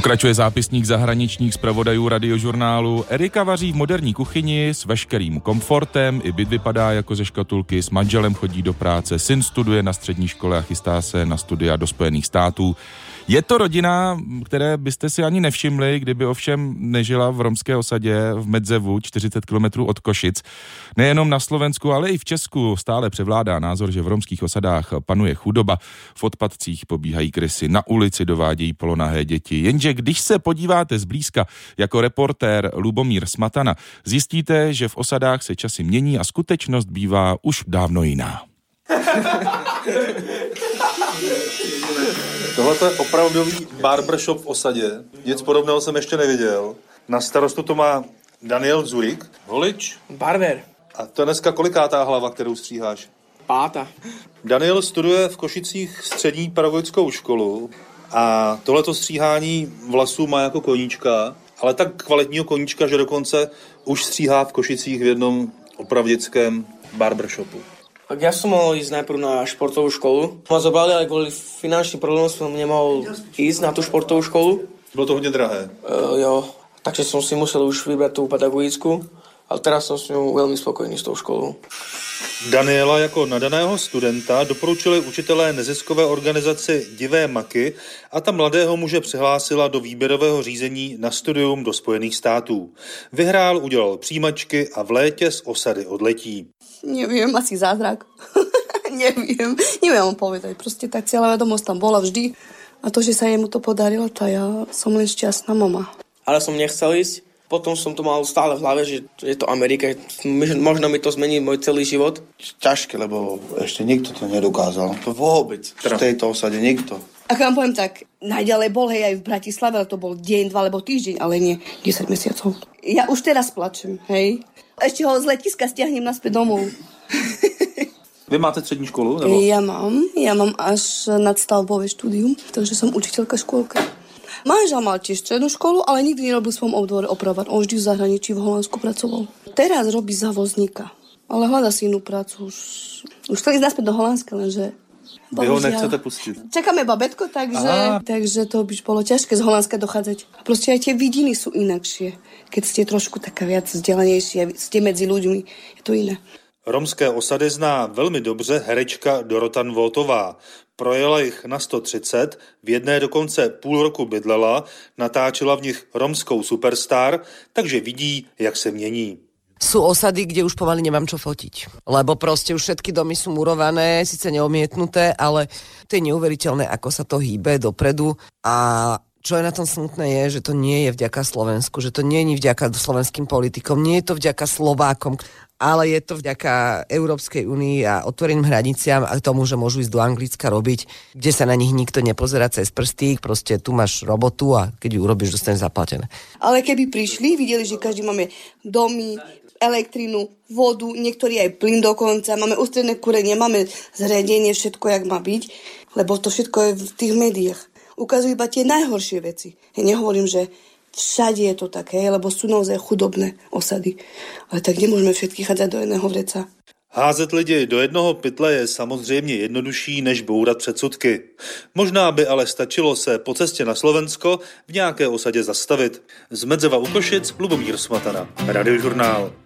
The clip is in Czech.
Pokračuje zápisník zahraničních zpravodajů Radiožurnálu. Erika vaří v moderní kuchyni s veškerým komfortem, i byt vypadá jako ze škatulky, s manželem chodí do práce, syn studuje na střední škole a chystá se na studia do Spojených států. Je to rodina, které byste si ani nevšimli, kdyby ovšem nežila v romské osadě v Medzevu, 40 kilometrů od Košic. Nejenom na Slovensku, ale i v Česku stále převládá názor, že v romských osadách panuje chudoba. V odpadcích pobíhají krysy, na ulici dovádějí polonahé děti. Jenže když se podíváte zblízka jako reportér Lubomír Smatana, zjistíte, že v osadách se časy mění a skutečnost bývá už dávno jiná. Tohle je opravdový barbershop v osadě. Nic podobného jsem ještě neviděl. Na starostu to má Daniel Zurik. Volič? Barber. A to je dneska kolikátá hlava, kterou stříháš? 5. Daniel studuje v Košicích střední pedagogickou školu a tohleto stříhání vlasů má jako koníčka, ale tak kvalitního koníčka, že dokonce už stříhá v Košicích v jednom opravdickém barbershopu. Tak ja som mohol ísť najprv na športovú školu. Ma zobrali, ale kvôli finančným problémom som nemohol ísť na tú športovú školu. Bylo to hodně drahé. Jo, takže som si musel už vybrať tú pedagogickú, ale teraz som s ňou veľmi spokojný s tou školou. Daniela jako nadaného studenta doporučili učitelé neziskové organizaci Divé maky a ta mladého muže přihlásila do výběrového řízení na studium do Spojených států. Vyhrál, udělal přijímačky a v létě z osady odletí. Neviem, asi zázrak. Neviem vám povedať. Proste tá cieľavedomosť tam bola vždy. A to, že sa jemu to podarilo, to ja som len šťastná mama. Ale som nechcel ísť. Potom som to mal stále v hlave, že je to Amerika. Možno mi to zmení môj celý život. Ťažké, lebo ešte nikto to nedokázal. To vôbec. V tejto osade nikto. Ak vám poviem tak, najďalej bol, hej, aj v Bratislave, ale to bol deň, 2 alebo týždeň, ale nie 10 mesiacov. Ja už teraz plačem, hej. Ešte ho z letiska stiahnem naspäť domov. Vy máte střední školu? Nebo? Ja mám až nadstavbové štúdium, takže som učiteľka škôlka. Manžel mal tiež strednú školu, ale nikdy nerobil v svojom obdvore opravovať. On vždy v zahraničí v Holandsku pracoval. Teraz robí zavozníka, ale hľadá si inú prácu. Už chcel ísť naspäť do Holandska, lenže... Vy ho nechcete pustit? Čakáme babetko, takže to by bolo ťažké z Holandska dochádzať. A proste aj tie vidiny sú inakšie. Keď ste trošku taká viac vzdelanejší a ste medzi ľuďmi, je to iné. Romské osady zná velmi dobře herečka Dorota Nvotová. Projela jich na 130, v jedné dokonce půl roku bydlela, natáčela v nich romskou superstar, takže vidí, jak se mění. Sú osady, kde už pomaly nemám čo fotiť. Lebo proste už všetky domy sú murované, síce neomietnuté, ale to je neuveriteľné, ako sa to hýbe dopredu. A čo je na tom smutné je, že to nie je vďaka Slovensku, že to nie je vďaka slovenským politikom, nie je to vďaka Slovákom, ale je to vďaka Európskej únii a otvoreným hraniciam a tomu, že môžu ísť do Anglicka robiť, kde sa na nich nikto nepozerá cez prstík, proste tu máš robotu a keď ju urobíš, dostaneš zaplatené. Ale keby prišli, videli, že každý máme domy, elektrinu, vodu, niektorí aj plyn dokonca, máme ústredné kúrenie, máme zariadenie, všetko, jak má byť, lebo to všetko je v tých médiách. Ukazujú iba tie najhoršie veci. Ja nehovorím, že všade je to také, lebo sú naozaj chudobné osady. Ale tak nemôžeme všetky chádzať do jedného vreca. Házet lidi do jednoho pytle je samozřejmě jednodušší, než bourat předsudky. Možná by ale stačilo se po cestě na Slovensko v nějaké osadě zastavit. Z Medzeva u Košic Lubomír Smatana, Radiožurnál.